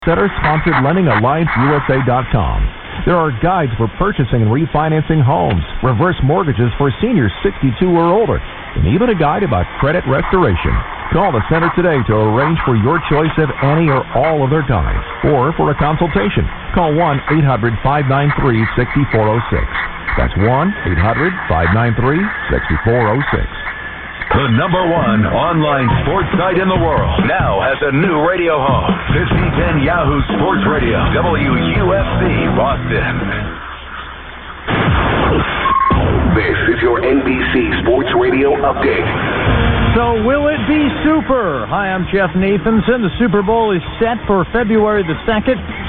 Center-sponsored LendingAllianceUSA.com. There are guides for purchasing and refinancing homes, reverse mortgages for seniors 62 or older, and even a guide about credit restoration. Call the center today to arrange for your choice of any or all of their guides, or for a consultation. Call 1-800-593-6406. That's 1-800-593-6406. The #1 online sports site in the world now has a new radio home. 1510 Yahoo Sports Radio, WUFC Boston. This is your NBC Sports Radio update. So will it be super? Hi, I'm Jeff Nathanson. The Super Bowl is set for February the 2nd.